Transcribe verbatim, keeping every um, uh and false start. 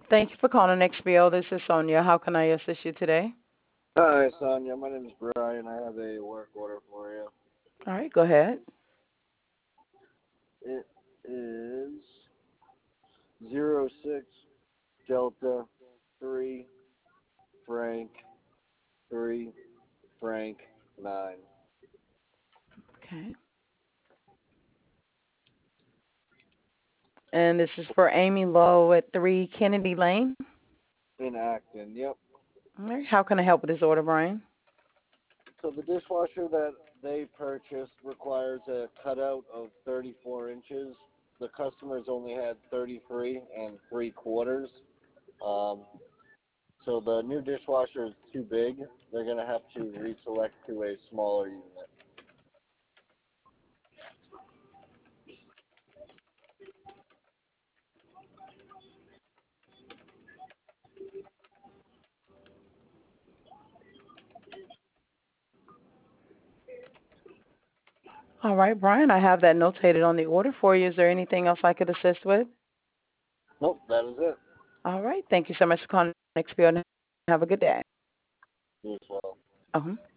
Thank you for calling X B O. This is Sonia. How can I assist you today? Hi, Sonia. My name is Brian. I have a work order for you. All right, go ahead. It is zero six Delta three Frank three Frank nine Okay. And this is for Amy Lowe at three Kennedy Lane. in Acton. Yep. All right. How can I help with this order, Brian? So the dishwasher that they purchased requires a cutout of thirty-four inches. The customers only had thirty-three and three quarters. Um, so the new dishwasher is too big. They're going to have to Okay. reselect to a smaller unit. All right, Brian, I have that notated on the order for you. Is there anything else I could assist with? Nope, that is it. All right. Thank you so much for calling X B O and have a good day. You as well. Uh-huh.